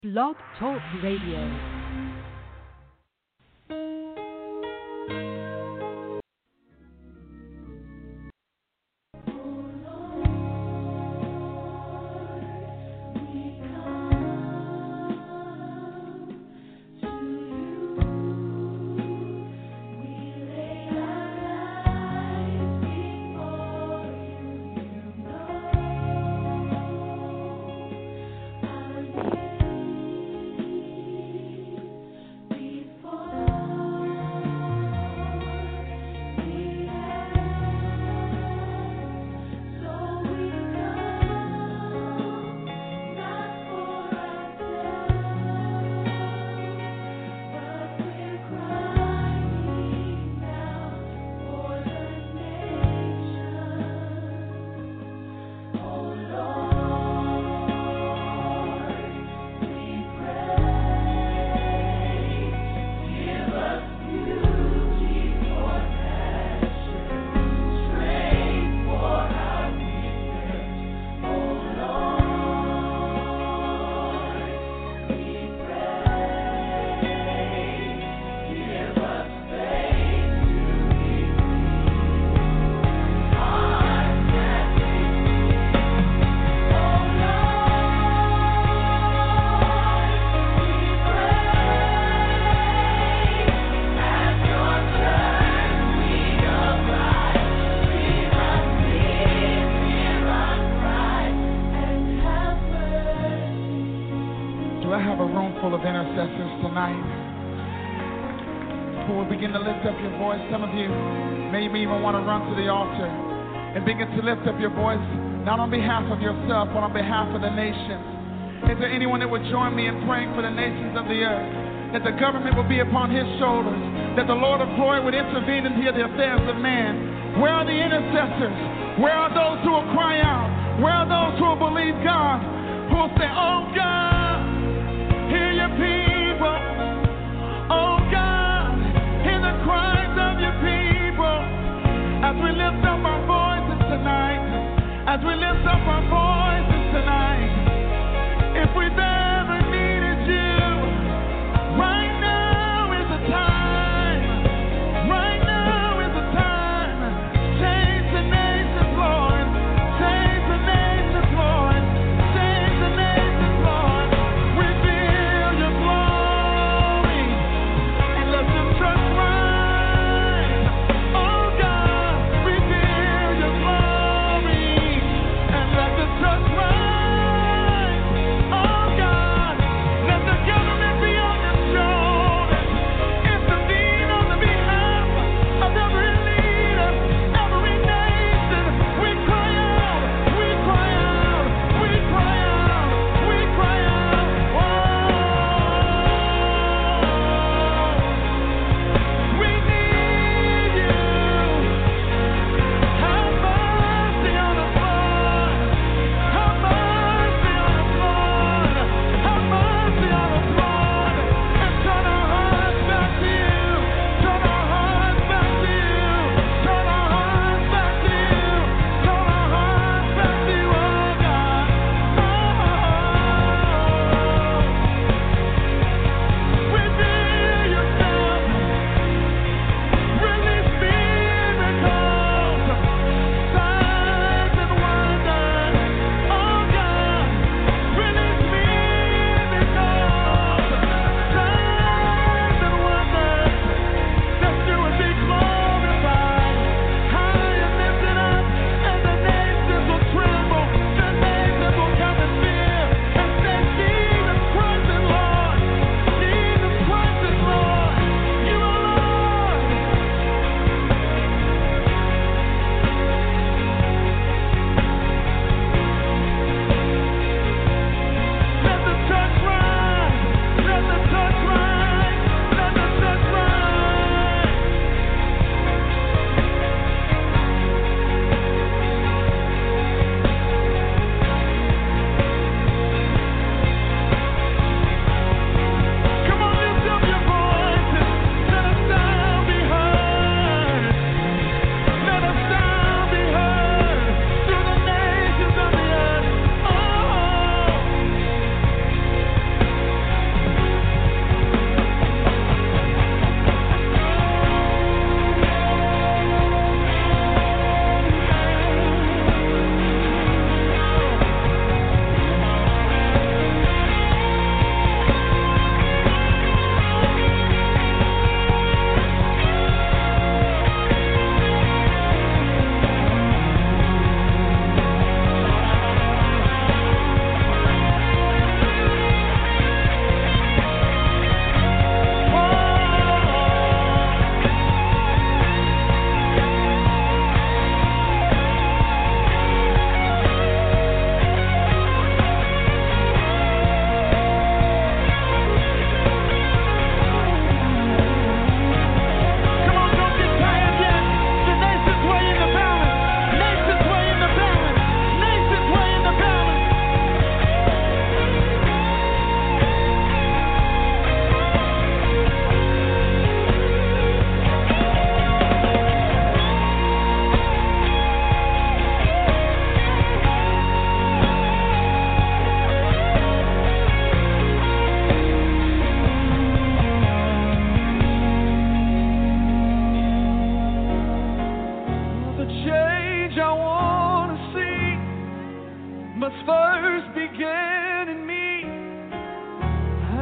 Blog Talk Radio. Some of you maybe even want to run to the altar and begin to lift up your voice, not on behalf of yourself, but on behalf of the nations. Is there anyone that would join me in praying for the nations of the earth, that the government will be upon his shoulders, that the Lord of glory would intervene into the affairs of man? Where are the intercessors? Where are those who will cry out? Where are those who will believe God, who will say, oh God, hear your people, oh God, hear the cries of your people, as we lift up our voices tonight, as we lift up our voices tonight. If we've ever needed you, right now is the time. Right now is the time. Change the nations, Lord. Change the nations, Lord. Change the nations, Lord.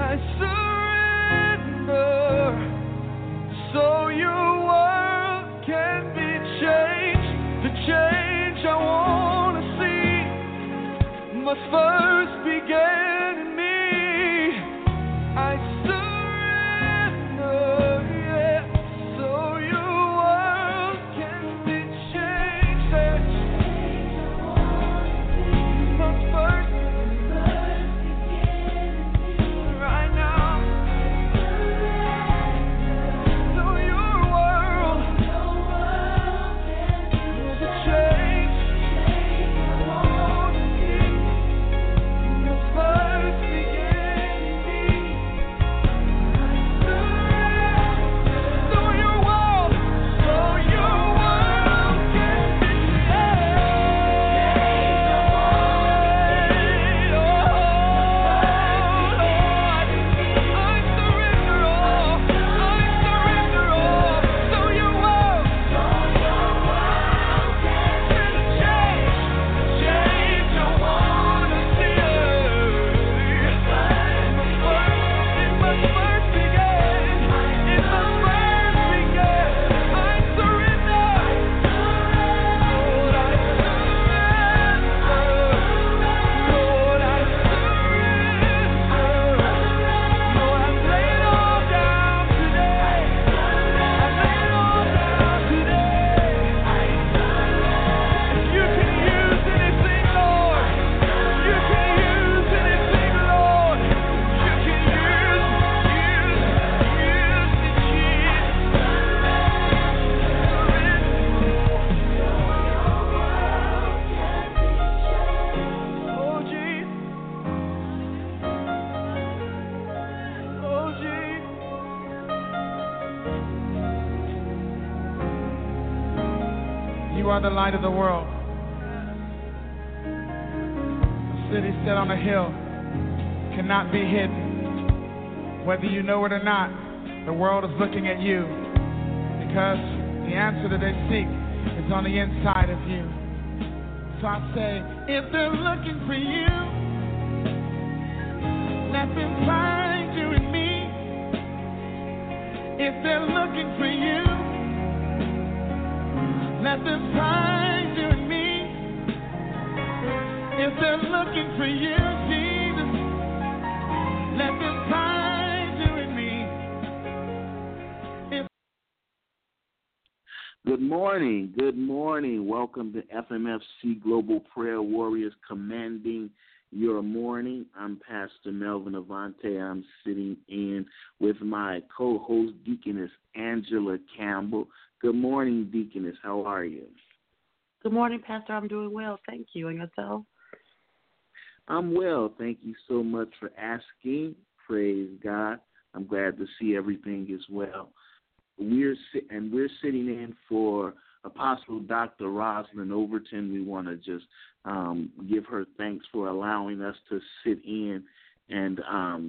So your world can be changed. The change I want to see must first begin in me. I surrender, yeah. So your world can be changed. Must first begin right now. You are the light of the world. A city set on a hill cannot be hidden. Whether you know it or not, the world is looking at you because the answer that they seek is on the inside of you. So I say, if they're looking for you, let them find you in me. If they're looking for you, let them find you in me. If they're looking for you, Jesus, let them find you in me. Good morning. Good morning. Welcome to FMFC Global Prayer Warriors Commanding Your Morning. I'm Pastor Melvin Avante. I'm sitting in with my co-host, Deaconess Angela Campbell. Good morning, Deaconess. How are you? Good morning, Pastor. I'm doing well. Thank you. And yourself? I'm well. Thank you so much for asking. Praise God. I'm glad to see everything is well. We're sitting in for Apostle Dr. Rosalind Overton. We want to just give her thanks for allowing us to sit in and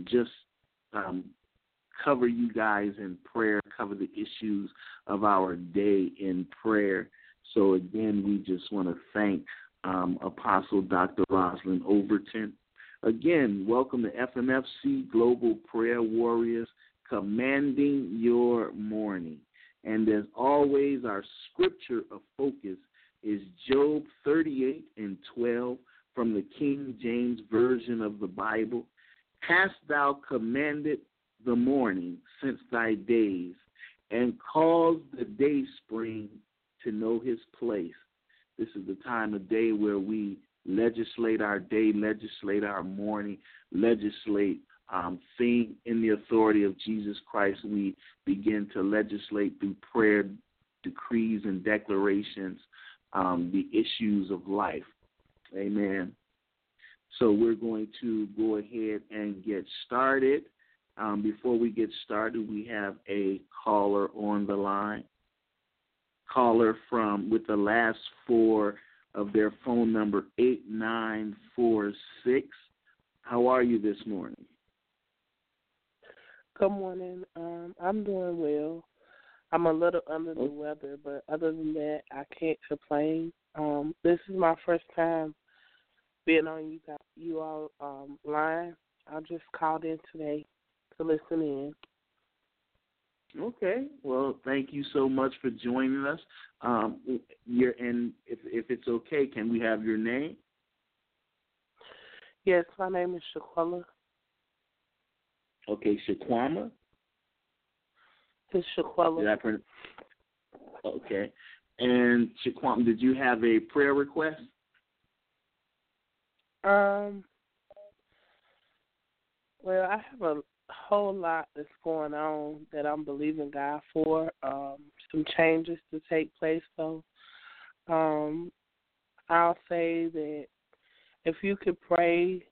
cover you guys in prayer, cover the issues of our day in prayer. So, again, we just want to thank Apostle Dr. Rosalind Overton. Again, welcome to FMFC Global Prayer Warriors, Commanding Your Morning. And as always, our scripture of focus is Job 38:12 from the King James Version of the Bible. Hast thou commanded the morning since thy days, and caused the day spring to know his place. This is the time of day where we legislate our day, legislate our morning, legislate thing in the authority of Jesus Christ. We begin to legislate through prayer, decrees, and declarations the issues of life. Amen. So we're going to go ahead and get started. Before we get started, we have a caller on the line. Caller with the last four of their phone number, 8946. How are you this morning? Good morning. I'm doing well. I'm a little under the weather, but other than that, I can't complain. This is my first time being on you all line. I just called in today to listen in. Okay. Well, thank you so much for joining us. If it's okay, can we have your name? Yes, my name is Shaquella. Okay, Shaquama. It's Shaquella. Did I pronounce? Okay. And Shaquama, did you have a prayer request? Well, I have a whole lot that's going on that I'm believing God for. Some changes to take place. So, I'll say that if you could pray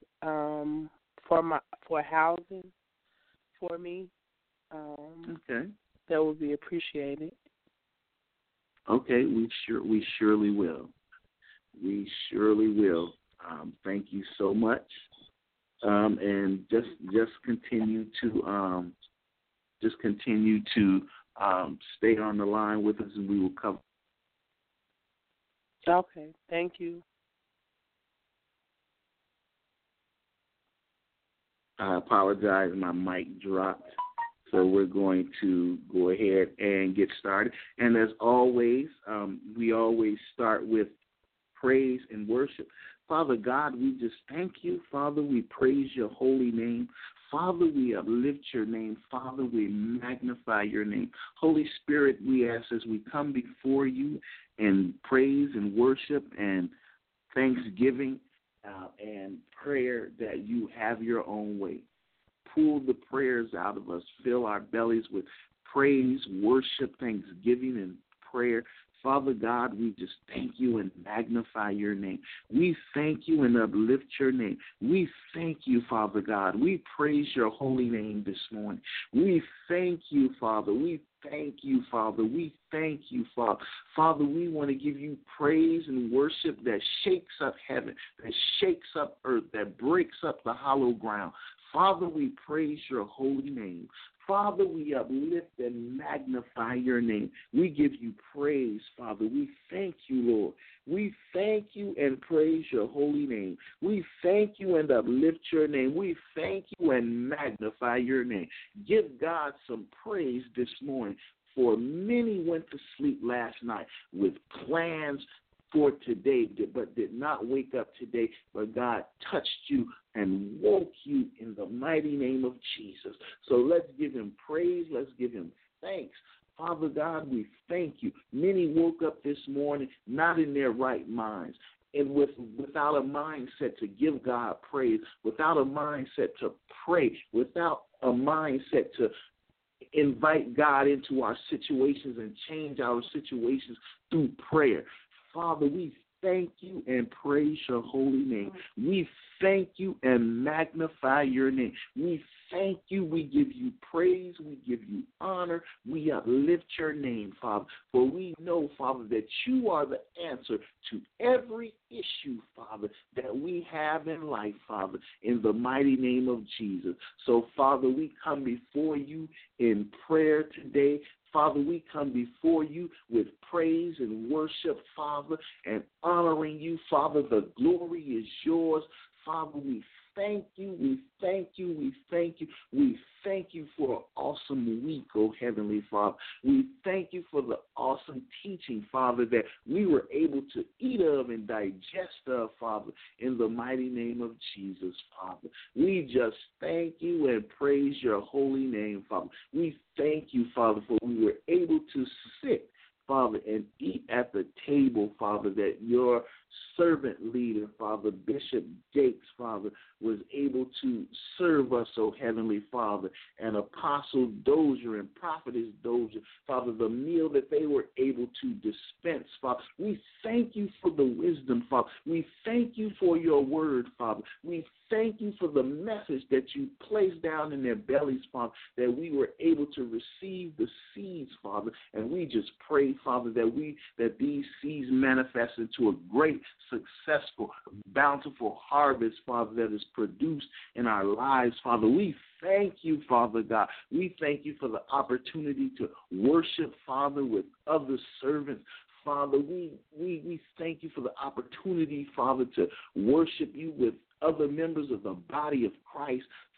for housing for me, Okay. that would be appreciated. Okay, we surely will. We surely will. Thank you so much. And just continue to stay on the line with us, and we will cover. Okay, thank you. I apologize, my mic dropped. So we're going to go ahead and get started. And as always, we always start with praise and worship. Father God, we just thank you. Father, we praise your holy name. Father, we uplift your name. Father, we magnify your name. Holy Spirit, we ask as we come before you in praise and worship and thanksgiving and prayer that you have your own way. Pull the prayers out of us. Fill our bellies with praise, worship, thanksgiving, and prayer. Father God, we just thank you and magnify your name. We thank you and uplift your name. We thank you, Father God. We praise your holy name this morning. We thank you, Father. We thank you, Father. We thank you, Father. Father, we want to give you praise and worship that shakes up heaven, that shakes up earth, that breaks up the hollow ground. Father, we praise your holy name. Father, we uplift and magnify your name. We give you praise, Father. We thank you, Lord. We thank you and praise your holy name. We thank you and uplift your name. We thank you and magnify your name. Give God some praise this morning. For many went to sleep last night with plans for today, but did not wake up today, but God touched you and woke you in the mighty name of Jesus. So let's give him praise. Let's give him thanks. Father God, we thank you. Many woke up this morning not in their right minds, and without a mindset to give God praise, without a mindset to pray, without a mindset to invite God into our situations and change our situations through prayer. Father, we thank you and praise your holy name. We thank you and magnify your name. We thank you. We give you praise. We give you honor. We uplift your name, Father. For we know, Father, that you are the answer to every issue, Father, that we have in life, Father, in the mighty name of Jesus. So, Father, we come before you in prayer today. Father, we come before you with praise and worship, Father, and honoring you, Father. The glory is yours. Father, we thank you, we thank you, we thank you. We thank you for an awesome week, oh Heavenly Father. We thank you for the awesome teaching, Father, that we were able to eat of and digest of, Father, in the mighty name of Jesus, Father. We just thank you and praise your holy name, Father. We thank you, Father, for we were able to sit, Father, and eat at the table, Father, that your servant leader, Father, Bishop Jakes, Father, was able to serve us, oh Heavenly Father, and Apostle Dozier and Prophetess Dozier, Father, the meal that they were able to dispense, Father. We thank you for the wisdom, Father. We thank you for your word, Father. We thank you for the message that you placed down in their bellies, Father, that we were able to receive the seeds, Father, and we just pray, Father, that these seeds manifest into a great, successful, bountiful harvest, Father, that is produced in our lives, Father. We thank you, Father God. We thank you for the opportunity to worship, Father, with other servants. Father, we thank you for the opportunity, Father, to worship you with other members of the body of Christ.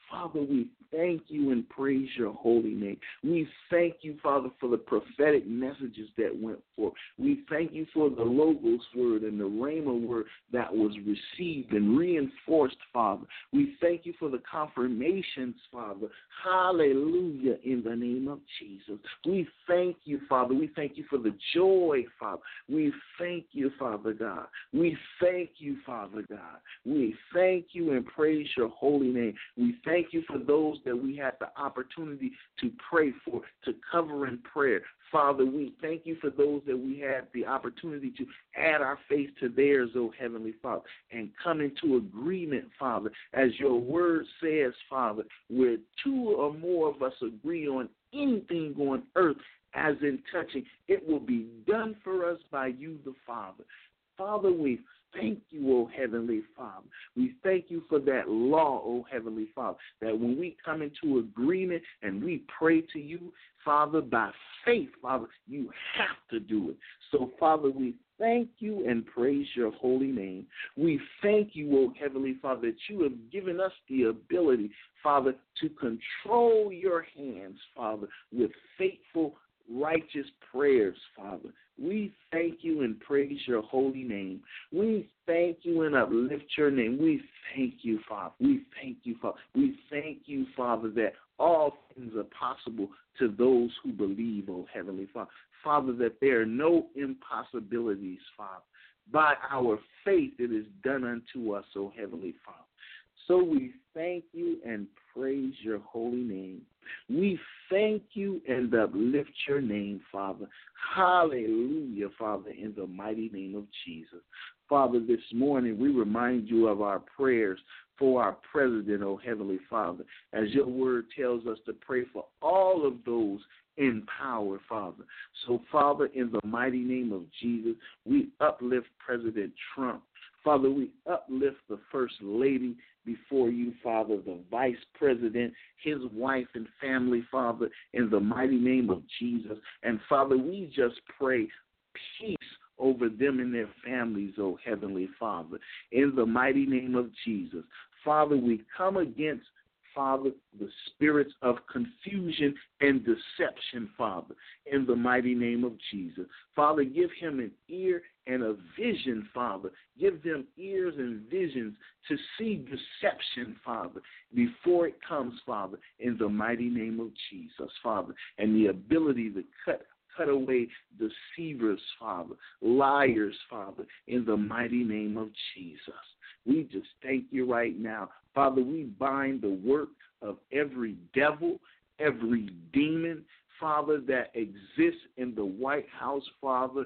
Father, we thank you and praise your holy name. We thank you, Father, for the prophetic messages that went forth. We thank you for the Logos word and the Rhema word that was received and reinforced, Father. We thank you for the confirmations, Father. Hallelujah, in the name of Jesus. We thank you, Father. We thank you for the joy, Father. We thank you, Father God. We thank you, Father God. We thank you and praise your holy name. We thank you for those that we had the opportunity to pray for, to cover in prayer. Father, we thank you for those that we had the opportunity to add our faith to theirs, oh Heavenly Father, and come into agreement, Father, as your word says, Father, where two or more of us agree on anything on earth as in touching, it will be done for us by you, the Father. Father, we thank you, oh Heavenly Father. We thank you for that law, oh Heavenly Father, that when we come into agreement and we pray to you, Father, by faith, Father, you have to do it. So, Father, we thank you and praise your holy name. We thank you, oh Heavenly Father, that you have given us the ability, Father, to control your hands, Father, with faithful, righteous prayers, Father. We thank you and praise your holy name. We thank you and uplift your name. We thank you, Father. We thank you, Father. We thank you, Father, that all things are possible to those who believe, oh Heavenly Father. Father, that there are no impossibilities, Father. By our faith it is done unto us, oh Heavenly Father. So we thank you and praise your holy name. We thank you and uplift your name, Father. Hallelujah, Father, in the mighty name of Jesus. Father, this morning we remind you of our prayers for our president, oh Heavenly Father, as your word tells us to pray for all of those in power, Father. So, Father, in the mighty name of Jesus, we uplift President Trump. Father, we uplift the First Lady before you, Father, the Vice President, his wife and family, Father, in the mighty name of Jesus. And, Father, we just pray peace over them and their families, oh Heavenly Father, in the mighty name of Jesus. Father, we come against, Father, the spirits of confusion and deception, Father, in the mighty name of Jesus. Father, give him an ear and a vision, Father. Give them ears and visions to see deception, Father, before it comes, Father, in the mighty name of Jesus, Father, and the ability to cut away deceivers, Father, liars, Father, in the mighty name of Jesus. We just thank you right now. Father, we bind the work of every devil, every demon, Father, that exists in the White House, Father,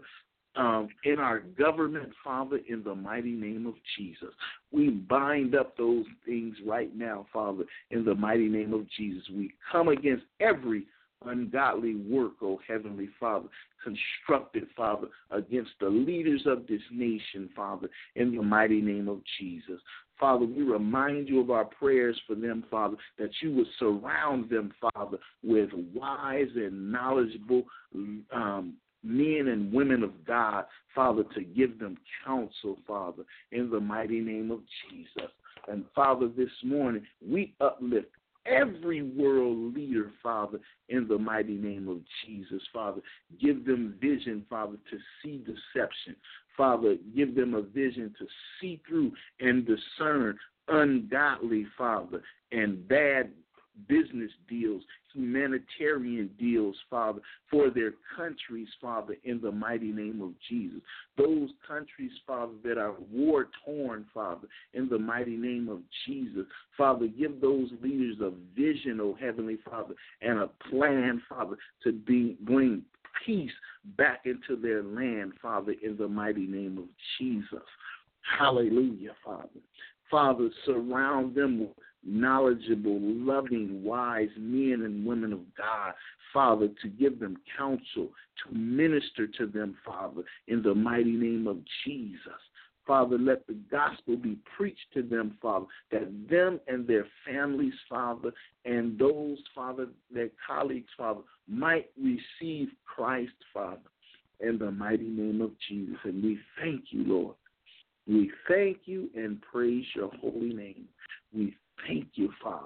in our government, Father, in the mighty name of Jesus. We bind up those things right now, Father, in the mighty name of Jesus. We come against every ungodly work, oh Heavenly Father, constructed, Father, against the leaders of this nation, Father, in the mighty name of Jesus. Father, we remind you of our prayers for them, Father, that you would surround them, Father, with wise and knowledgeable men and women of God, Father, to give them counsel, Father, in the mighty name of Jesus. And, Father, this morning we uplift every world leader, Father, in the mighty name of Jesus, Father. Give them vision, Father, to see deception. Father, give them a vision to see through and discern ungodly, Father, and bad business deals, humanitarian deals, Father, for their countries, Father, in the mighty name of Jesus. Those countries, Father, that are war-torn, Father, in the mighty name of Jesus. Father, give those leaders a vision, oh Heavenly Father, and a plan, Father, to bring peace back into their land, Father, in the mighty name of Jesus. Hallelujah, Father. Father, surround them with knowledgeable, loving, wise men and women of God, Father, to give them counsel, to minister to them, Father, in the mighty name of Jesus. Father, let the gospel be preached to them, Father, that them and their families, Father, and those, Father, their colleagues, Father, might receive Christ, Father, in the mighty name of Jesus. And we thank you, Lord. We thank you and praise your holy name. We thank you, Father.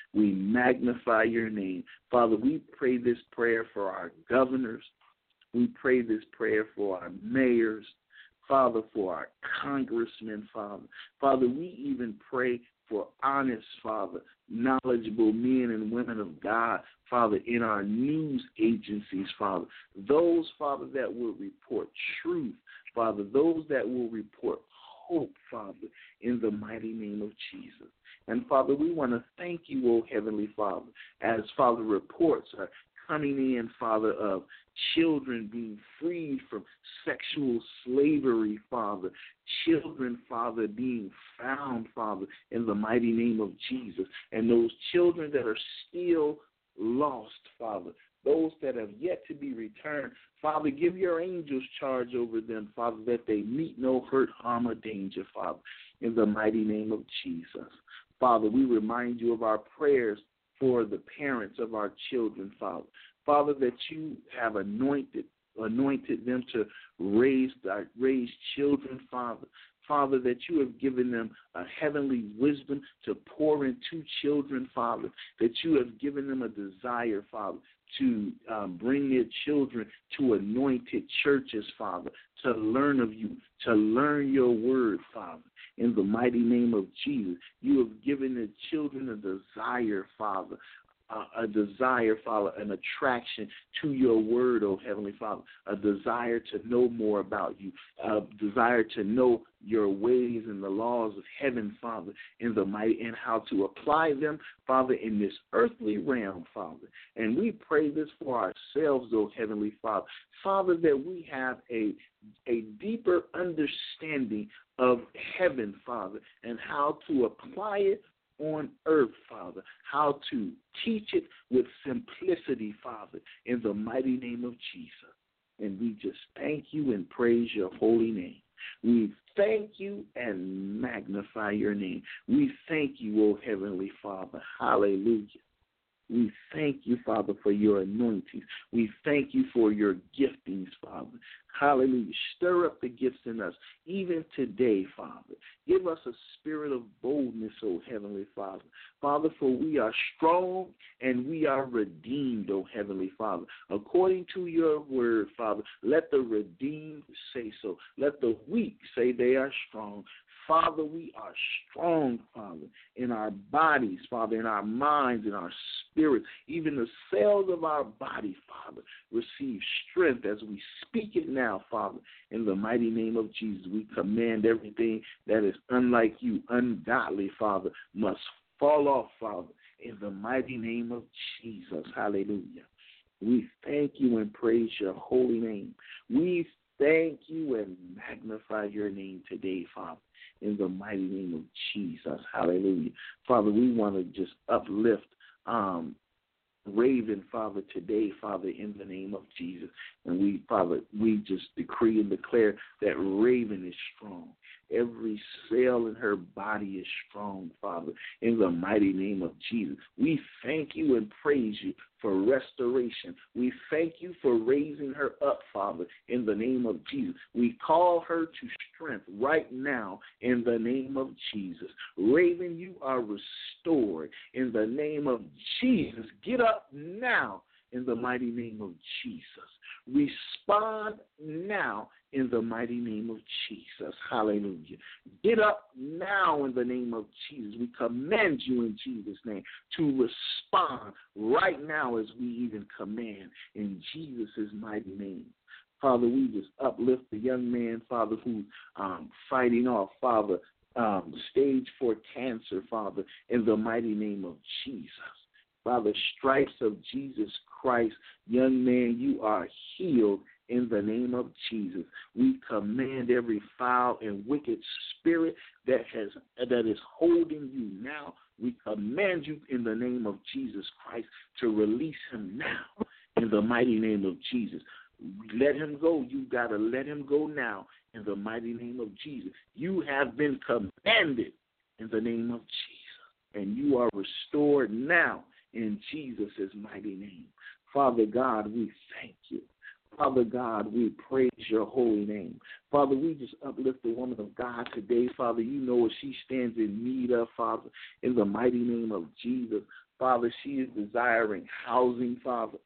We magnify your name. Father, we pray this prayer for our governors. We pray this prayer for our mayors. Father, for our congressmen, Father. Father, we even pray for honest, Father, knowledgeable men and women of God, Father, in our news agencies, Father. Those, Father, that will report truth, Father. Those that will report hope, Father, in the mighty name of Jesus. And, Father, we want to thank you, O Heavenly Father, as, Father, reports are coming in, Father, of children being freed from sexual slavery, Father. Children, Father, being found, Father, in the mighty name of Jesus. And those children that are still lost, Father, those that have yet to be returned, Father, give your angels charge over them, Father, that they meet no hurt, harm, or danger, Father, in the mighty name of Jesus. Father, we remind you of our prayers for the parents of our children, Father. Father, that you have anointed them to raise children, Father. Father, that you have given them a heavenly wisdom to pour into children, Father. That you have given them a desire, Father, to bring their children to anointed churches, Father, to learn of you, to learn your word, Father. In the mighty name of Jesus, you have given the children a desire, Father, an attraction to your word, oh Heavenly Father, a desire to know more about you, a desire to know your ways and the laws of heaven, Father, in the mighty, and how to apply them, Father, in this earthly realm, Father. And we pray this for ourselves, oh Heavenly Father, Father, that we have a deeper understanding of heaven, Father, and how to apply it on earth, Father, how to teach it with simplicity, Father, in the mighty name of Jesus. And we just thank you and praise your holy name. We thank you and magnify your name. We thank you, O Heavenly Father. Hallelujah. We thank you, Father, for your anointings. We thank you for your giftings, Father. Hallelujah. Stir up the gifts in us, even today, Father. Give us a spirit of boldness, O Heavenly Father. Father, for we are strong and we are redeemed, O Heavenly Father. According to your word, Father, let the redeemed say so. Let the weak say they are strong. Father, we are strong, Father, in our bodies, Father, in our minds, in our spirit. Even the cells of our body, Father, receive strength as we speak it now, Father. In the mighty name of Jesus, we command everything that is unlike you, ungodly, Father, must fall off, Father, in the mighty name of Jesus. Hallelujah. We thank you and praise your holy name. We thank you and magnify your name today, Father, in the mighty name of Jesus. Hallelujah. Father, we want to just uplift Raven, Father, today, Father, in the name of Jesus. And we, Father, we just decree and declare that Raven is strong. Every cell in her body is strong, Father, in the mighty name of Jesus. We thank you and praise you for restoration. We thank you for raising her up, Father, in the name of Jesus. We call her to strength right now in the name of Jesus. Raven, you are restored in the name of Jesus. Get up now in the mighty name of Jesus. Respond now in the mighty name of Jesus. Hallelujah. Get up now in the name of Jesus. We command you in Jesus' name to respond right now as we even command in Jesus' mighty name. Father, we just uplift the young man, Father, who's fighting off, Father, stage 4 cancer, Father, in the mighty name of Jesus. By the stripes of Jesus Christ, young man, you are healed in the name of Jesus. We command every foul and wicked spirit that is holding you now. We command you in the name of Jesus Christ to release him now in the mighty name of Jesus. Let him go. You got to let him go now in the mighty name of Jesus. You have been commanded in the name of Jesus, and you are restored now in Jesus' mighty name. Father God, we thank you. Father God, we praise your holy name. Father, we just uplift the woman of God today. Father, you know what she stands in need of, Father, in the mighty name of Jesus. Father, she is desiring housing, Father.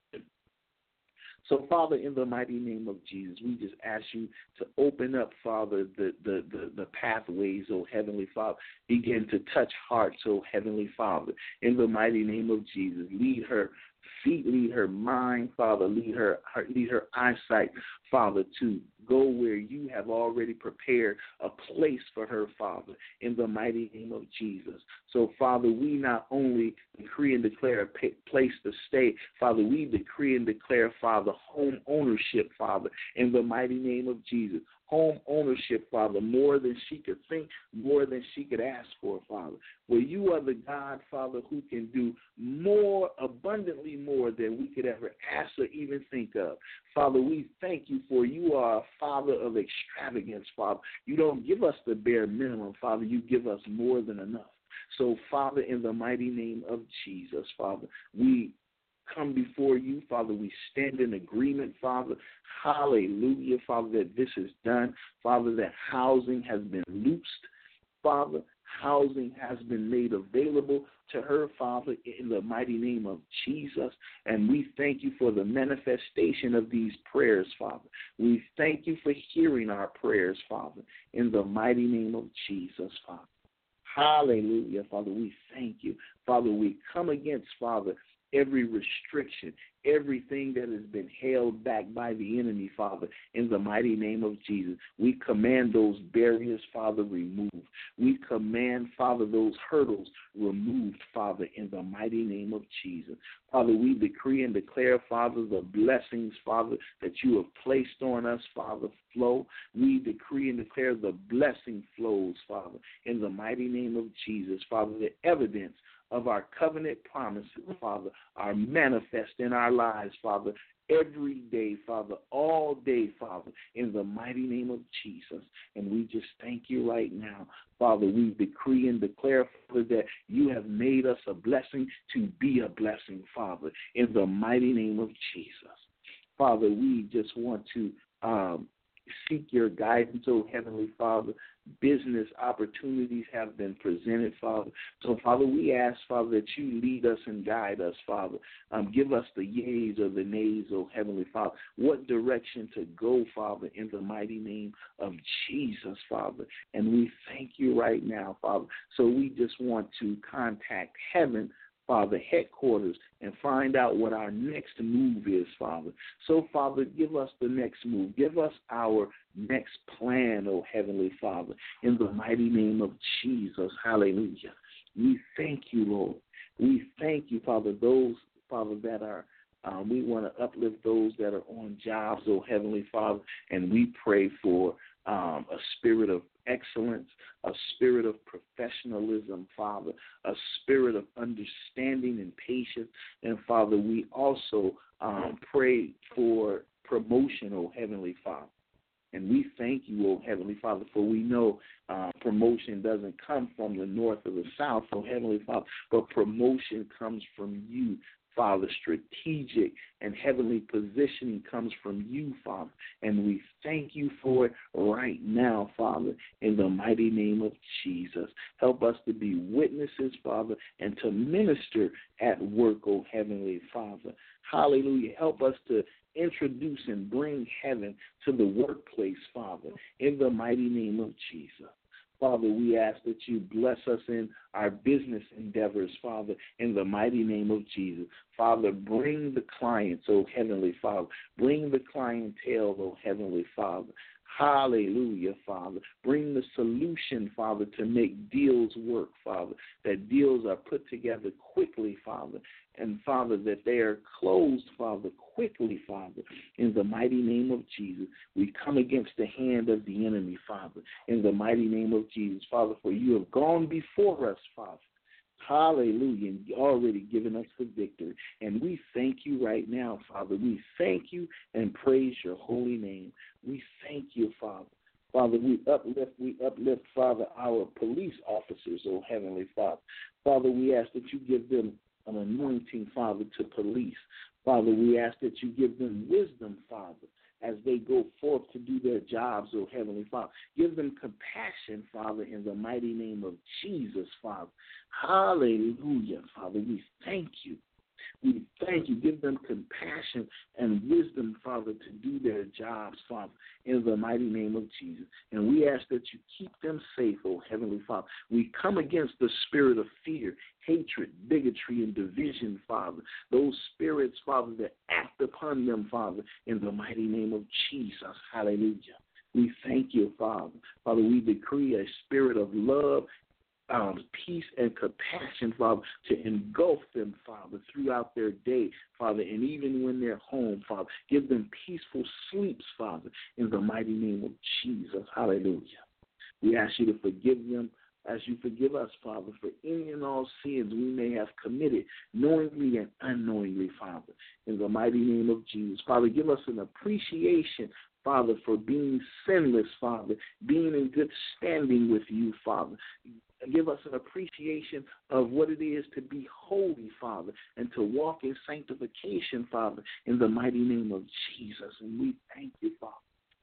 So, Father, in the mighty name of Jesus, we just ask you to open up, Father, the pathways, oh Heavenly Father. Begin to touch hearts, oh Heavenly Father. In the mighty name of Jesus, lead her feet, lead her mind, Father, lead her eyesight, Father, to go where you have already prepared a place for her, Father, in the mighty name of Jesus. So, Father, we not only decree and declare a place to stay, Father, we decree and declare, Father, home ownership, Father, in the mighty name of Jesus. Home ownership, Father, more than she could think, more than she could ask for, Father. Where you are the God, Father, who can do more, abundantly more than we could ever ask or even think of. Father, we thank you for you are a Father of extravagance, Father. You don't give us the bare minimum, Father. You give us more than enough. So, Father, in the mighty name of Jesus, Father, we come before you, Father. We stand in agreement, Father. Hallelujah, Father, that this is done. Father, that housing has been loosed. Father, housing has been made available to her, Father, in the mighty name of Jesus. And we thank you for the manifestation of these prayers, Father. We thank you for hearing our prayers, Father, in the mighty name of Jesus, Father. Hallelujah, Father. We thank you. Father, we come against, Father, every restriction, everything that has been held back by the enemy, Father, in the mighty name of Jesus. We command those barriers, Father, removed. We command, Father, those hurdles removed, Father, in the mighty name of Jesus. Father, we decree and declare, Father, the blessings, Father, that you have placed on us, Father, flow. We decree and declare the blessing flows, Father, in the mighty name of Jesus. Father, the evidence of our covenant promises, Father, are manifest in our lives, Father, every day, Father, all day, Father, in the mighty name of Jesus. And we just thank you right now, Father. We decree and declare, Father, that you have made us a blessing to be a blessing, Father, in the mighty name of Jesus. Father, we just want to seek your guidance, oh Heavenly Father. Business opportunities have been presented, Father. So, Father, we ask, Father, that you lead us and guide us, Father. Give us the yeas or the nays, oh Heavenly Father. What direction to go, Father, in the mighty name of Jesus, Father. And we thank you right now, Father. So we just want to contact heaven, Father, headquarters, and find out what our next move is, Father. So, Father, give us the next move. Give us our next plan, oh Heavenly Father, in the mighty name of Jesus. Hallelujah. We thank you, Lord. We thank you, Father, those, Father, that are we want to uplift those that are on jobs, oh Heavenly Father, and we pray for a spirit of excellence, a spirit of professionalism, Father, a spirit of understanding and patience. And, Father, we also pray for promotion, oh Heavenly Father. And we thank you, oh Heavenly Father, for we know promotion doesn't come from the north or the south, oh Heavenly Father, but promotion comes from you, Father. Strategic and heavenly positioning comes from you, Father. And we thank you for it right now, Father, in the mighty name of Jesus. Help us to be witnesses, Father, and to minister at work, oh Heavenly Father. Hallelujah. Help us to introduce and bring heaven to the workplace, Father, in the mighty name of Jesus. Father, we ask that you bless us in our business endeavors, Father, in the mighty name of Jesus. Father, bring the clients, oh Heavenly Father. Bring the clientele, oh Heavenly Father. Hallelujah, Father. Bring the solution, Father, to make deals work, Father, that deals are put together quickly, Father, and, Father, that they are closed, Father, quickly, Father, in the mighty name of Jesus. We come against the hand of the enemy, Father, in the mighty name of Jesus, Father, for you have gone before us, Father. Hallelujah, and already given us the victory. And we thank you right now, Father. We thank you and praise your holy name. We thank you, Father. Father, we uplift, Father, our police officers, oh Heavenly Father. Father, we ask that you give them an anointing, Father, to police. Father, we ask that you give them wisdom, Father, as they go forth to do their jobs, oh Heavenly Father. Give them compassion, Father, in the mighty name of Jesus, Father. Hallelujah, Father. We thank you. We thank you. Give them compassion and wisdom, Father, to do their jobs, Father, in the mighty name of Jesus. And we ask that you keep them safe, oh Heavenly Father. We come against the spirit of fear, hatred, bigotry, and division, Father. Those spirits, Father, that act upon them, Father, in the mighty name of Jesus. Hallelujah. We thank you, Father. Father, we decree a spirit of love, peace and compassion, Father, to engulf them, Father, throughout their day, Father, and even when they're home, Father. Give them peaceful sleeps, Father, in the mighty name of Jesus. Hallelujah. We ask you to forgive them as you forgive us, Father, for any and all sins we may have committed, knowingly and unknowingly, Father, in the mighty name of Jesus. Father, give us an appreciation, Father, for being sinless, Father, being in good standing with you, Father. Give us an appreciation of what it is to be holy, Father, and to walk in sanctification, Father, in the mighty name of Jesus. And we thank you, Father.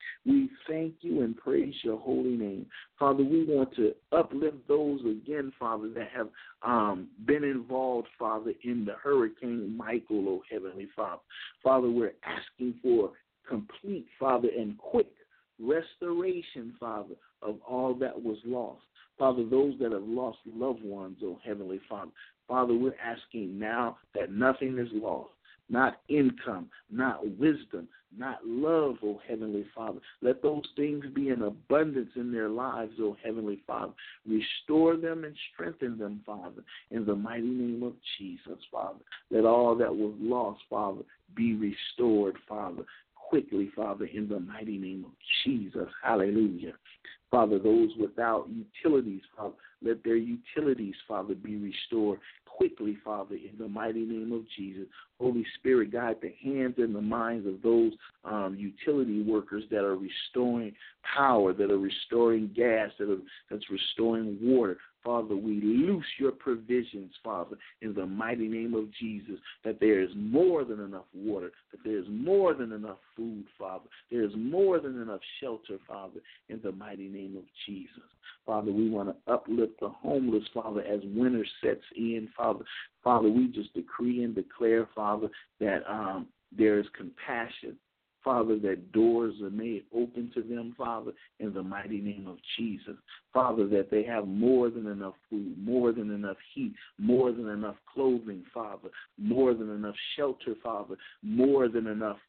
We thank you and praise your holy name. Father, we want to uplift those again, Father, that have been involved, Father, in the Hurricane Michael, oh Heavenly Father. Father, we're asking for complete, Father, and quick restoration, Father, of all that was lost. Father, those that have lost loved ones, oh Heavenly Father. Father, we're asking now that nothing is lost, not income, not wisdom, not love, oh Heavenly Father. Let those things be in abundance in their lives, oh Heavenly Father. Restore them and strengthen them, Father, in the mighty name of Jesus, Father. Let all that was lost, Father, be restored, Father, quickly, Father, in the mighty name of Jesus. Hallelujah. Father, those without utilities, Father, let their utilities, Father, be restored quickly, Father, in the mighty name of Jesus. Holy Spirit, guide the hands and the minds of those utility workers that are restoring power, that are restoring gas, that's restoring water. Father, we loose your provisions, Father, in the mighty name of Jesus, that there is more than enough water, that there is more than enough food, Father. There is more than enough shelter, Father, in the mighty name of Jesus. Father, we want to uplift the homeless, Father, as winter sets in, Father. Father, we just decree and declare, Father, that there is compassion, Father, that doors are made open to them, Father, in the mighty name of Jesus. Father, that they have more than enough food, more than enough heat, more than enough clothing, Father, more than enough shelter, Father, more than enough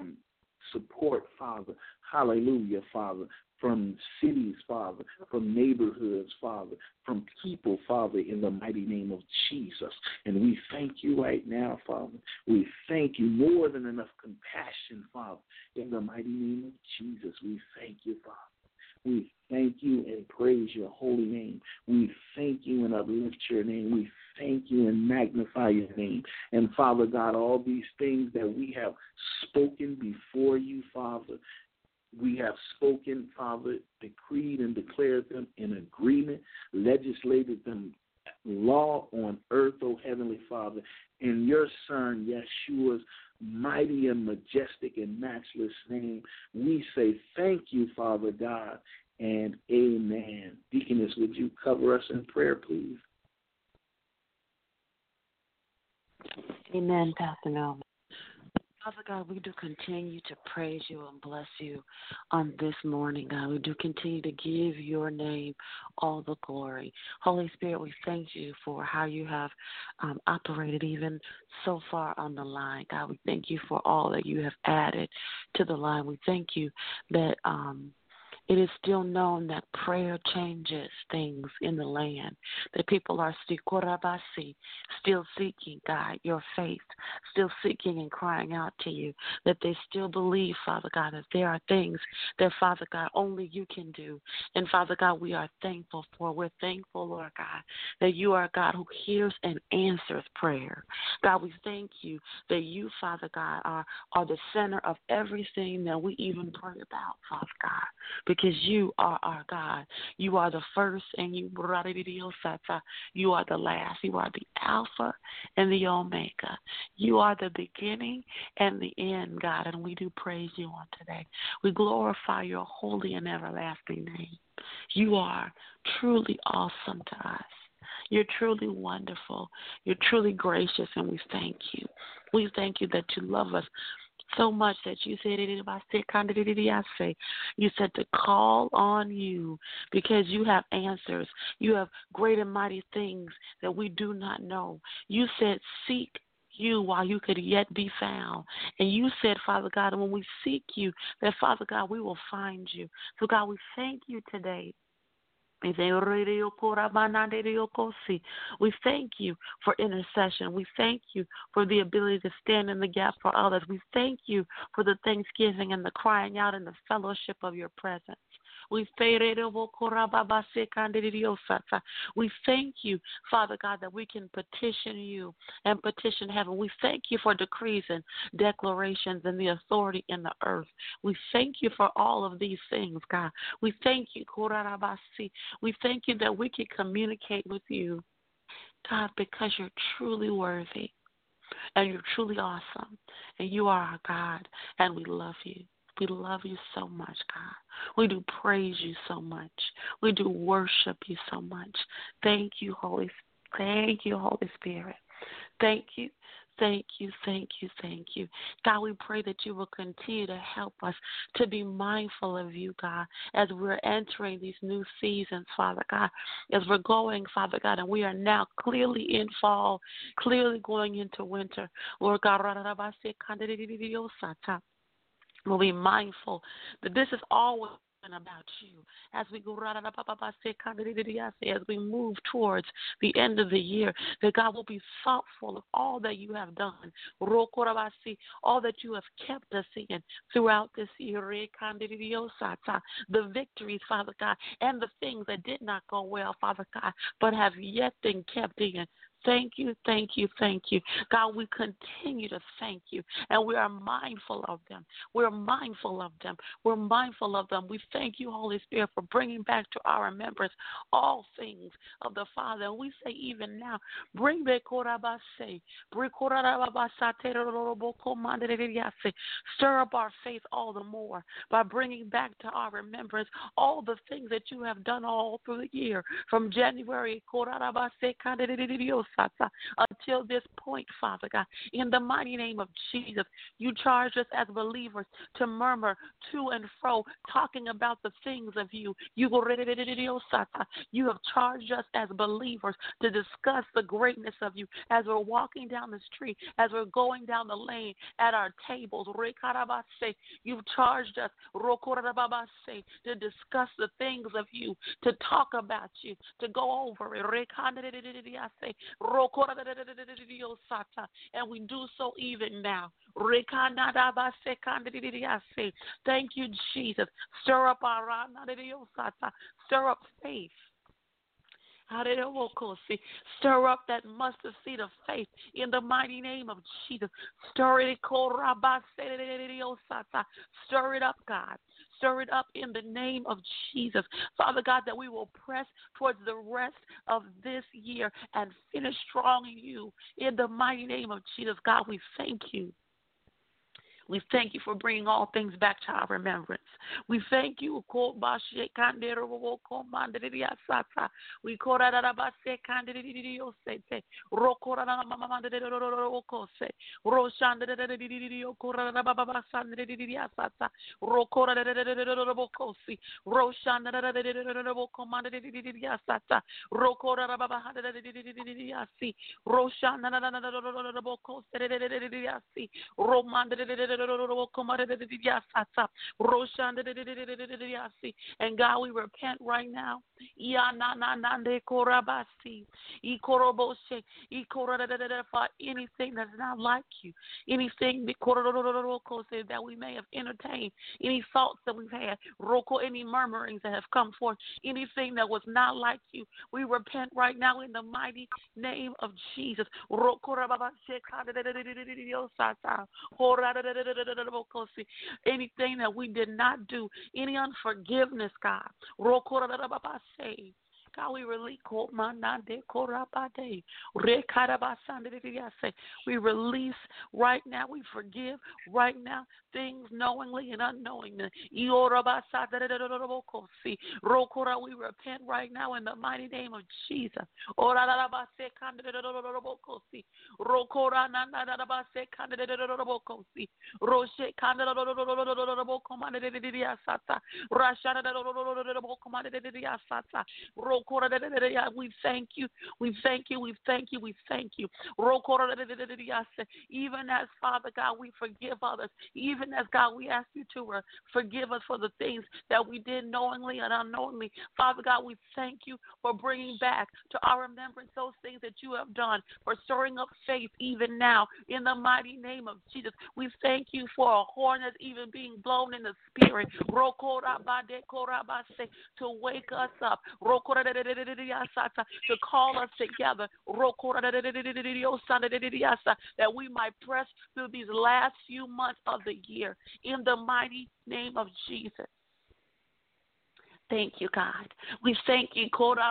support, Father. Hallelujah, Father. From cities, Father, from neighborhoods, Father, from people, Father, in the mighty name of Jesus. And we thank you right now, Father. We thank you, more than enough compassion, Father, in the mighty name of Jesus. We thank you, Father. We thank you and praise your holy name. We thank you and uplift your name. We thank you and magnify your name. And Father God, all these things that we have spoken before you, Father, we have spoken, Father, decreed and declared them in agreement, legislated them law on earth, O Heavenly Father, in your Son, Yeshua's mighty and majestic and matchless name. We say thank you, Father God, and amen. Deaconess, would you cover us in prayer, please? Amen, Pastor Melvin. Father God, we do continue to praise you and bless you on this morning, God. We do continue to give your name all the glory. Holy Spirit, we thank you for how you have operated even so far on the line. God, we thank you for all that you have added to the line. We thank you that it is still known that prayer changes things in the land, that people are still seeking, God, your faith, still seeking and crying out to you, that they still believe, Father God, that there are things that, Father God, only you can do. And, Father God, we are thankful for. We're thankful, Lord God, that you are a God who hears and answers prayer. God, we thank you that you, Father God, are the center of everything that we even pray about, Father God, because you are our God. You are the first and you are the last. You are the Alpha and the Omega. You are the beginning and the end, God, and we do praise you on today. We glorify your holy and everlasting name. You are truly awesome to us. You're truly wonderful. You're truly gracious, and we thank you. We thank you that you love us so much that you said you said to call on you because you have answers. You have great and mighty things that we do not know. You said seek you while you could yet be found. And you said, Father God, when we seek you, that, Father God, we will find you. So, God, we thank you today. We thank you for intercession. We thank you for the ability to stand in the gap for others. We thank you for the thanksgiving and the crying out and the fellowship of your presence. We thank you, Father God, that we can petition you and petition heaven. We thank you for decrees and declarations and the authority in the earth. We thank you for all of these things, God. We thank you, we thank you that we can communicate with you, God, because you're truly worthy and you're truly awesome and you are our God and we love you. We love you so much, God. We do praise you so much. We do worship you so much. Thank you, Holy Spirit. Thank you. Thank you, thank you, thank you. God, we pray that you will continue to help us to be mindful of you, God, as we're entering these new seasons, Father God, as we're going, Father God, and we are now clearly in fall, clearly going into winter. Lord God, we'll be mindful that this is always about you as we go as we move towards the end of the year, that God will be thoughtful of all that you have done, all that you have kept us in throughout this year, the victories, Father God, and the things that did not go well, Father God, but have yet been kept in. Thank you, thank you, thank you. God, we continue to thank you, and we are mindful of them. We're mindful of them. We're mindful of them. We thank you, Holy Spirit, for bringing back to our remembrance all things of the Father. And we say even now, bring back stir up our faith all the more by bringing back to our remembrance all the things that you have done all through the year, from January until this point, Father God. In the mighty name of Jesus, you charge us as believers to murmur to and fro, talking about the things of you. You have charged us as believers to discuss the greatness of you as we're walking down the street, as we're going down the lane, at our tables. You've charged us to discuss the things of you, to talk about you, to go over it. And we do so even now. Thank you, Jesus. Stir up faith. Stir up that mustard seed of faith in the mighty name of Jesus. Stir it up, God. Stir it up in the name of Jesus. Father God, that we will press towards the rest of this year and finish strong in you. In the mighty name of Jesus, God, we thank you. We thank you for bringing all things back to our remembrance. We thank you. We and God, we repent right now for anything that's not like you, anything that we may have entertained, any thoughts that we've had, any murmurings that have come forth, anything that was not like you. We repent right now in the mighty name of Jesus. anything that we did not do, any unforgiveness, God. God, we release we release right now. We forgive right now things knowingly and unknowingly. We repent right now in the mighty name of Jesus. We thank you. We thank you. We thank you. We thank you. Even as, Father God, we forgive others. Even as, God, we ask you to forgive us for the things that we did knowingly and unknowingly. Father God, we thank you for bringing back to our remembrance those things that you have done, for stirring up faith even now in the mighty name of Jesus. We thank you for a horn that's even being blown in the spirit to wake us up, to call us together, that we might press through these last few months of the year in the mighty name of Jesus. Thank you, God. We thank you.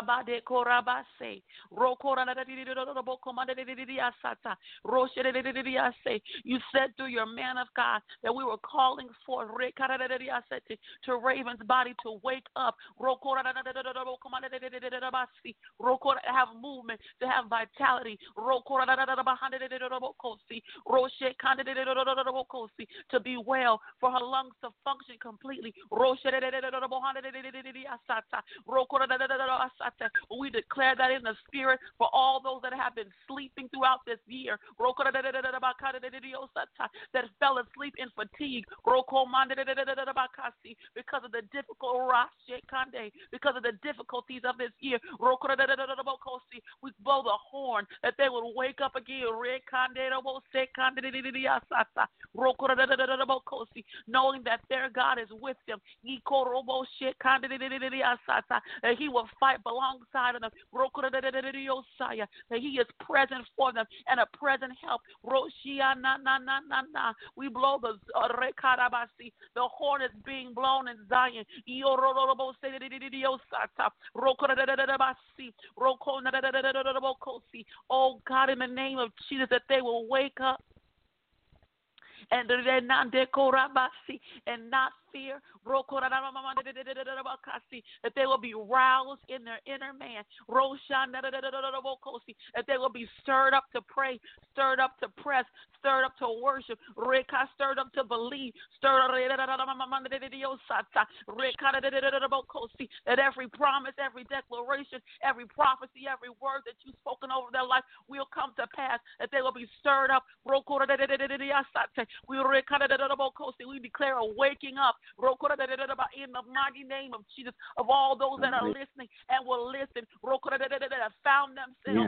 You said through your man of God that we were calling for to Raven's body to wake up, to have movement, to have vitality, to be well, for her lungs to function completely. We declare that in the spirit for all those that have been sleeping throughout this year, that fell asleep in fatigue, because of the difficulties of this year. We blow the horn that they would wake up again, knowing that their God is with them, that he will fight alongside of them, that he is present for them and a present help. We blow the horn is being blown in Zion. Oh God, in the name of Jesus, that they will wake up and not fear, that they will be roused in their inner man, that they will be stirred up to pray, stirred up to press, stirred up to worship, stirred up to believe, stirred up that every promise, every declaration, every prophecy, every word that you've spoken over their life will come to pass, that they will be stirred up. We declare a waking up in the mighty name of Jesus of all those that are listening and will listen, that have found themselves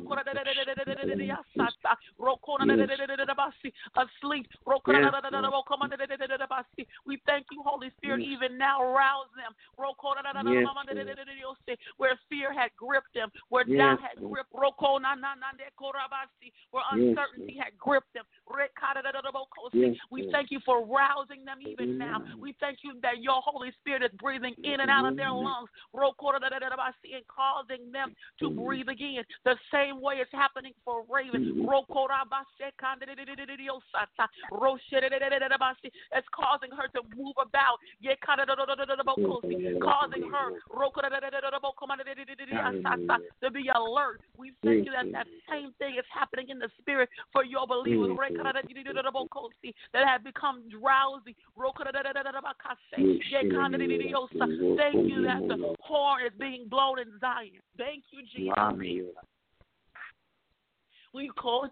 asleep. We thank you, Holy Spirit, even now rouse them where fear had gripped them, where doubt had gripped, where uncertainty had gripped them. We thank you for rousing them even now. We thank you that your Holy Spirit is breathing in and out of their lungs and causing them to breathe again. The same way it's happening for Raven. It's causing her to move about, causing her to be alert. We thank you that same thing is happening in the spirit for your believers that have become drowsy. Thank you that the horn is being blown in Zion. Thank you, Jesus. We call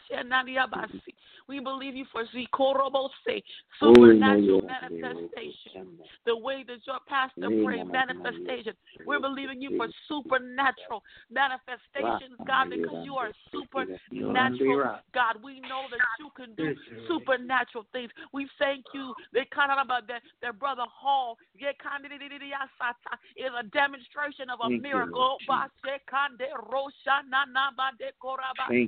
we believe you for supernatural manifestation. The way that your pastor prayed, manifestation. We're believing you for supernatural manifestations, God, because you are supernatural, God. We know that you can do supernatural things. We thank you that Brother Hall is a demonstration of a miracle.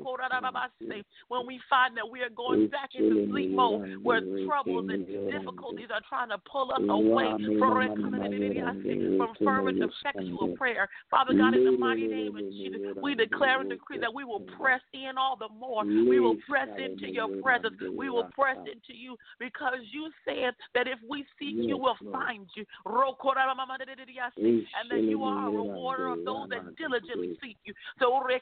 when we find that we are going back into sleep mode, where troubles and difficulties are trying to pull us away from fervent, effectual prayer. Father God, in the mighty name of Jesus, we declare and decree that we will press in all the more. We will press into your presence. We will press into you, because you said that if we seek you, we'll find you. And that you are a rewarder of those that diligently seek you. So on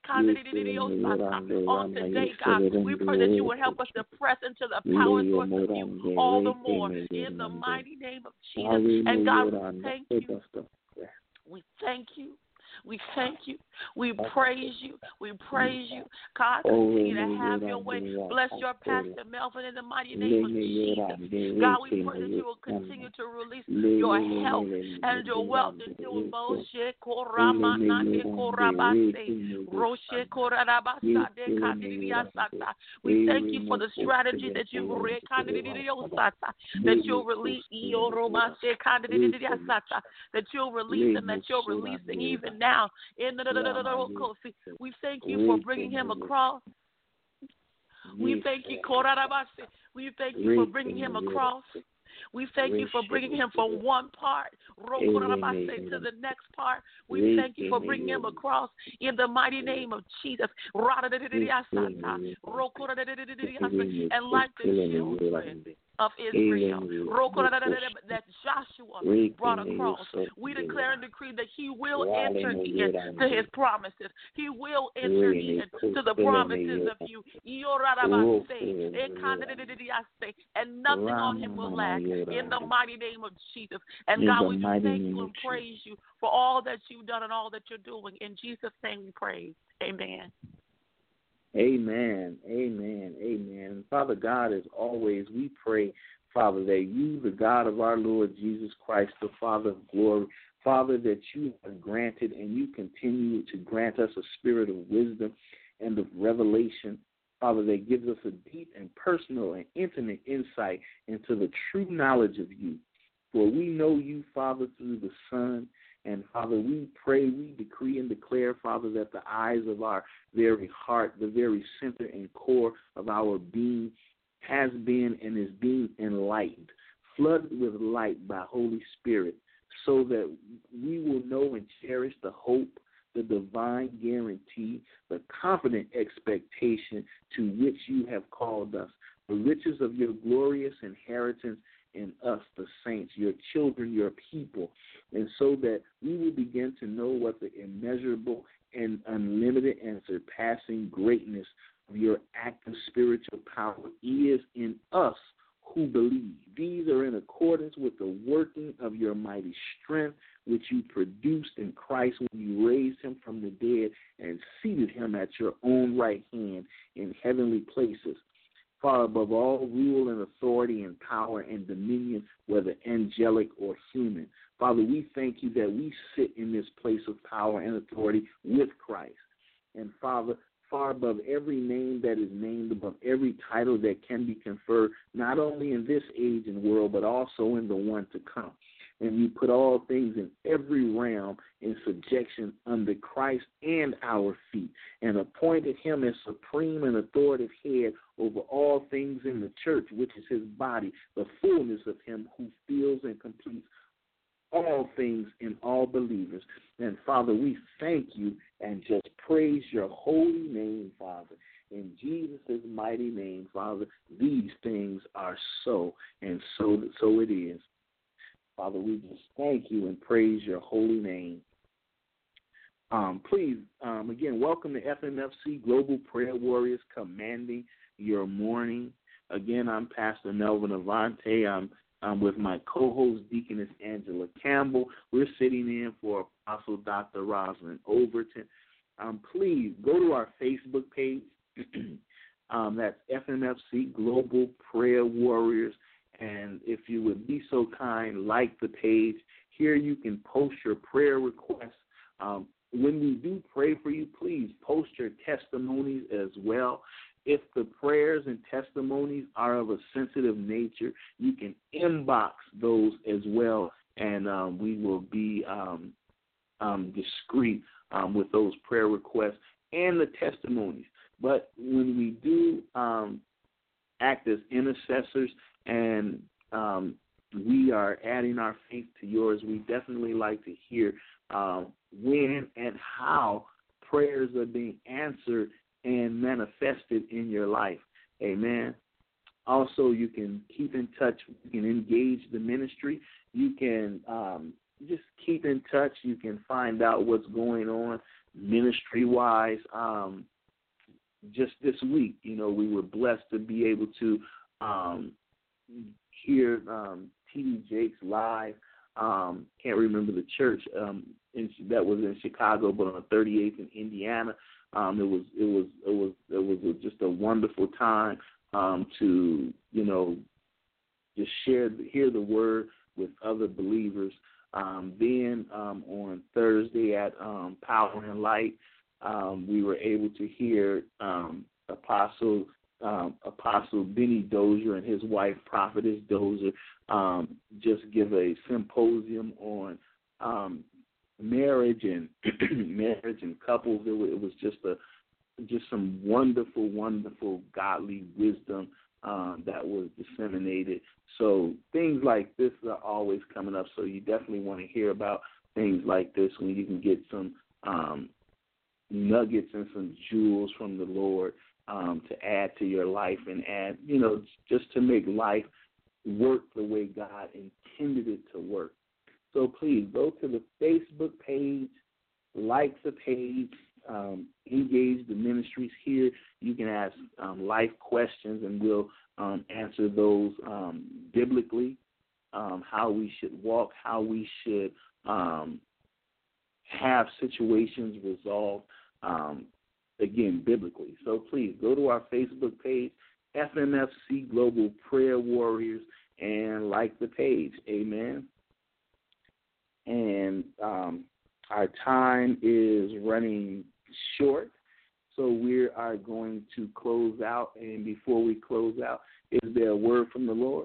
today, God, we pray that you would help us to press into the power source of you all the more in the mighty name of Jesus. And God, we thank you. We thank you. We thank you. We praise you. We praise you. God, continue to have your way. Bless your Pastor Melvin in the mighty name of Jesus. God, we pray that you will continue to release your health and your wealth into Moshe Koramanande Korabase, Roshe Korabasade Kandidiyasata. We thank you for the strategy that you've that you'll release that you'll release and that you're releasing even now. In the we thank you for bringing him across. We thank you, we thank you for bringing him across. We thank you for bringing him from one part to the next part. We thank you for bringing him across in the mighty name of Jesus. And like the children of Israel, that Joshua brought across, we declare and decree that he will enter into his promises. He will enter into the promises of you. And nothing on him will lack in the mighty name of Jesus. And God, we just thank you and praise you for all that you've done and all that you're doing. In Jesus' name we pray. Amen. Amen, amen, amen. Father God, as always, we pray, Father, that you, the God of our Lord Jesus Christ, the Father of glory, Father, that you have granted and you continue to grant us a spirit of wisdom and of revelation, Father, that gives us a deep and personal and intimate insight into the true knowledge of you. For we know you, Father, through the Son. And, Father, we pray, we decree and declare, Father, that the eyes of our very heart, the very center and core of our being has been and is being enlightened, flooded with light by Holy Spirit, so that we will know and cherish the hope, the divine guarantee, the confident expectation to which you have called us, the riches of your glorious inheritance in us, the saints, your children, your people, and so that we will begin to know what the immeasurable and unlimited and surpassing greatness of your active spiritual power is in us who believe. These are in accordance with the working of your mighty strength, which you produced in Christ when you raised him from the dead and seated him at your own right hand in heavenly places, far above all rule and authority and power and dominion, whether angelic or human. Father, we thank you that we sit in this place of power and authority with Christ. And, Father, far above every name that is named, above every title that can be conferred, not only in this age and world, but also in the one to come. And you put all things in every realm in subjection under Christ and our feet, and appointed him as supreme and authoritative head over all things in the church, which is his body, the fullness of him who fills and completes all things in all believers. And, Father, we thank you and just praise your holy name, Father. In Jesus' mighty name, Father, these things are so, and so it is. Father, we just thank you and praise your holy name. Please, again, welcome to FMFC Global Prayer Warriors Commanding Your Morning. Again, I'm Pastor Melvin Avante. I'm with my co-host, Deaconess Angela Campbell. We're sitting in for Apostle Dr. Rosalind Overton. Please go to our Facebook page. That's FMFC Global Prayer Warriors. And if you would be so kind, like the page. Here you can post your prayer requests. When we do pray for you, please post your testimonies as well. If the prayers and testimonies are of a sensitive nature, you can inbox those as well, and we will be discreet with those prayer requests and the testimonies. But when we do act as intercessors and we are adding our faith to yours, we definitely like to hear when and how prayers are being answered and manifested in your life. Amen. Also, you can keep in touch. You can engage the ministry. You can just keep in touch. You can find out what's going on ministry-wise. Just this week, we were blessed to be able to hear T.D. Jakes live. Can't remember the church that was in Chicago, but on 38th in Indiana. It was just a wonderful time to just hear the word with other believers. Then on Thursday at Power and Light, we were able to hear Apostle Benny Dozier and his wife Prophetess Dozier just give a symposium on marriage and marriage and couples. It was just some wonderful godly wisdom that was disseminated. So things like this are always coming up. So you definitely want to hear about things like this when you can get some nuggets and some jewels from the Lord to add to your life and add, just to make life work the way God intended it to work. So please go to the Facebook page, like the page, engage the ministries here. You can ask life questions, and we'll answer those biblically, how we should walk, how we should have situations resolved, again, biblically. So please go to our Facebook page, FMFC Global Prayer Warriors, and like the page. Amen. And our time is running short, so we are going to close out. And before we close out, is there a word from the Lord?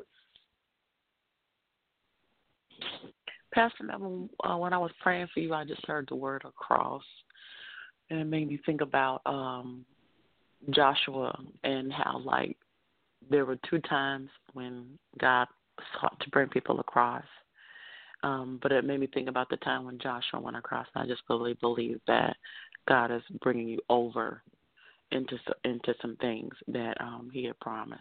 Pastor Melvin, when I was praying for you, I just heard the word across, and it made me think about Joshua and how, there were 2 times when God sought to bring people across. But it made me think about the time when Joshua went across, and I just really believe that God is bringing you over into some things that He had promised.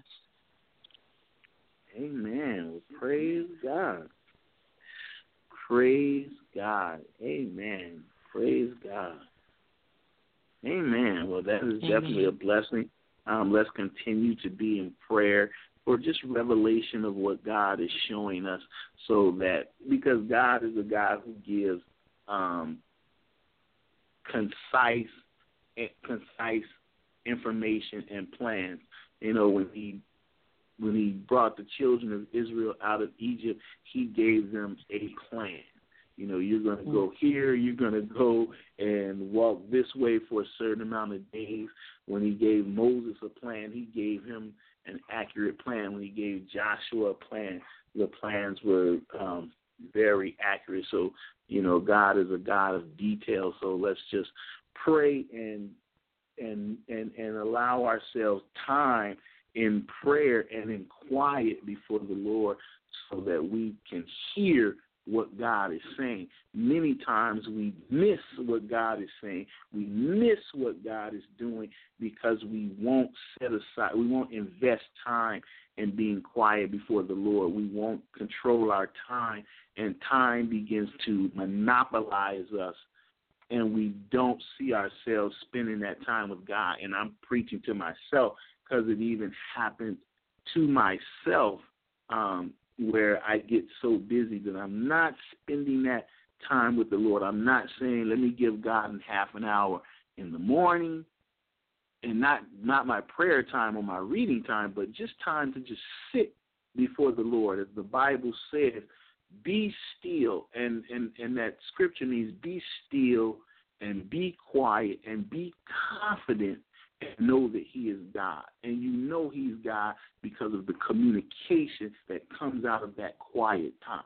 Amen. Well, praise God. Praise God. Amen. Praise God. Amen. Well, that is definitely a blessing. Let's continue to be in prayer for just revelation of what God is showing us, so that, because God is a God who gives concise information and plans. When he brought the children of Israel out of Egypt, he gave them a plan. You're going to go here, you're going to go and walk this way for a certain amount of days. When he gave Moses a plan, he gave him an accurate plan. When he gave Joshua a plan, the plans were very accurate. So, God is a God of detail. So let's just pray and allow ourselves time in prayer and in quiet before the Lord, so that we can hear what God is saying. Many times we miss what God is saying. We miss what God is doing because we won't we won't invest time in being quiet before the Lord. We won't control our time, and time begins to monopolize us, and we don't see ourselves spending that time with God. And I'm preaching to myself, because it even happened to myself, where I get so busy that I'm not spending that time with the Lord. I'm not saying, let me give God half an hour in the morning, and not my prayer time or my reading time, but just time to just sit before the Lord. As the Bible says, be still, and that scripture means be still and be quiet and be confident and know that He is God. And you know He's God because of the communication that comes out of that quiet time.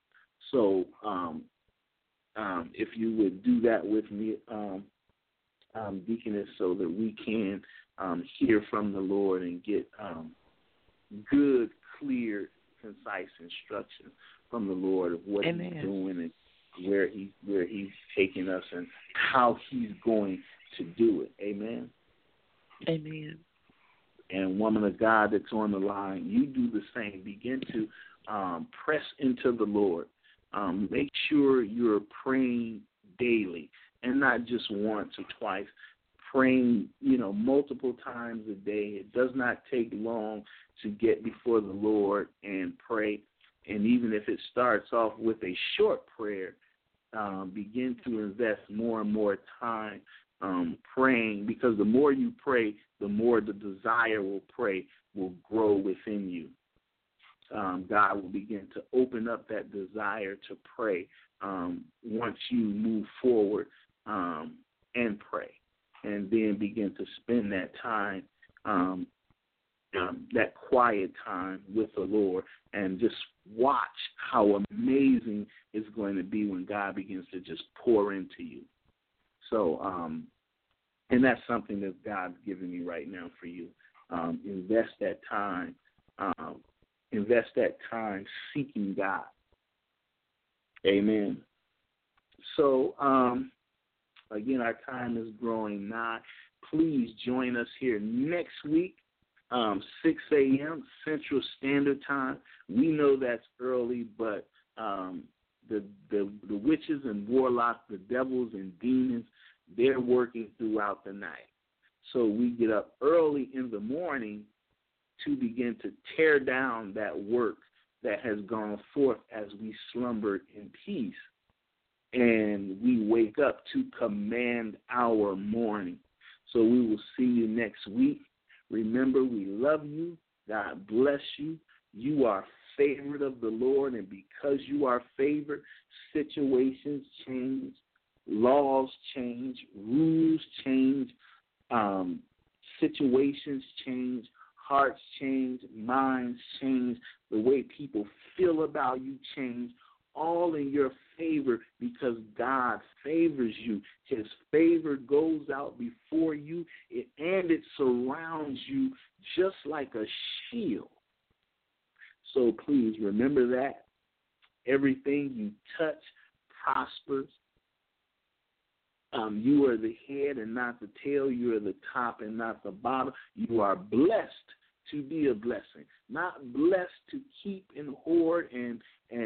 So if you would do that with me, Deaconess, so that we can hear from the Lord and get good, clear, concise instruction from the Lord of what Amen. He's doing and where he's taking us and how he's going to do it. Amen. Amen. And woman of God that's on the line, you do the same. Begin to press into the Lord. Make sure you're praying daily and not just once or twice. Praying, multiple times a day. It does not take long to get before the Lord and pray. And even if it starts off with a short prayer, begin to invest more and more time praying, because the more you pray, the more the desire will grow within you. God will begin to open up that desire to pray once you move forward and pray, and then begin to spend that time, that quiet time with the Lord, and just watch how amazing it's going to be when God begins to just pour into you. So, and that's something that God's giving me right now for you. Invest that time. Invest that time seeking God. Amen. So, again, our time is growing nigh. Please join us here next week, 6 a.m. Central Standard Time. We know that's early, but the witches and warlocks, the devils and demons, they're working throughout the night. So we get up early in the morning to begin to tear down that work that has gone forth as we slumbered in peace. And we wake up to command our morning. So we will see you next week. Remember, we love you. God bless you. You are favored of the Lord, and because you are favored, situations change, laws change, rules change, situations change, hearts change, minds change, the way people feel about you change, all in your favor because God favors you. His favor goes out before you, and it surrounds you just like a shield. So please remember that. Everything you touch prospers. You are the head and not the tail. You are the top and not the bottom. You are blessed to be a blessing, not blessed to keep and hoard and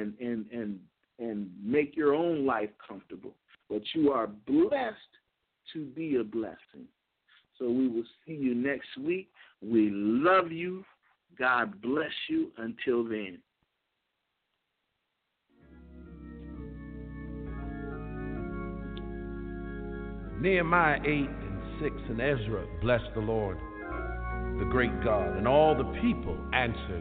make your own life comfortable, but you are blessed to be a blessing. So we will see you next week. We love you. God bless you. Until then. Nehemiah 8:6 and Ezra blessed the Lord, the great God, and all the people answered,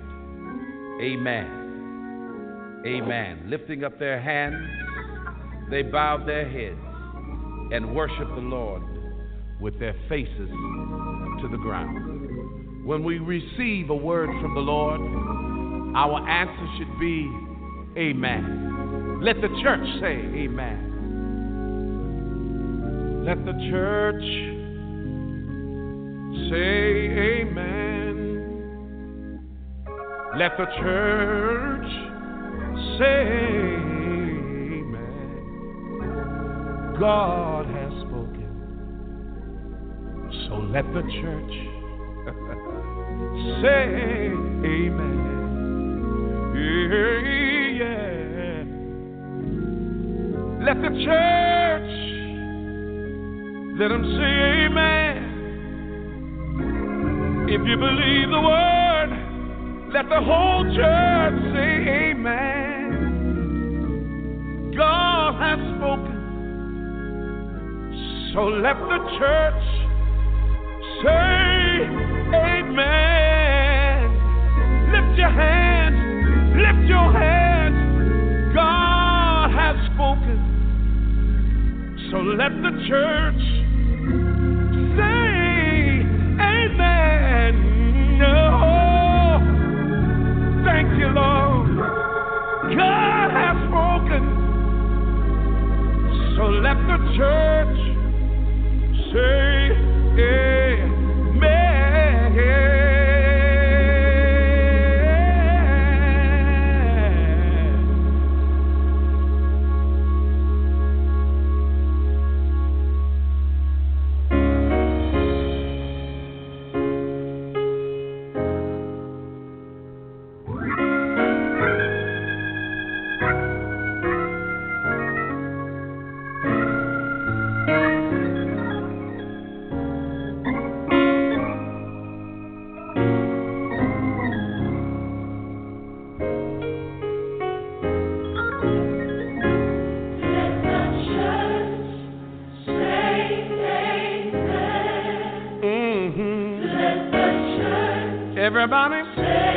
Amen. Amen. Lifting up their hands, they bowed their heads and worshiped the Lord with their faces to the ground. When we receive a word from the Lord, our answer should be Amen. Let the church say Amen. Let the church say amen. Let the church say amen. God has spoken. So let the church say amen. Yeah. Let the church, let them say amen. If you believe the word, let the whole church say amen. God has spoken, so let the church say amen. Lift your hands, lift your hands. God has spoken, so let the church say amen. No, thank you, Lord. God has spoken, so let the church say amen. Everybody say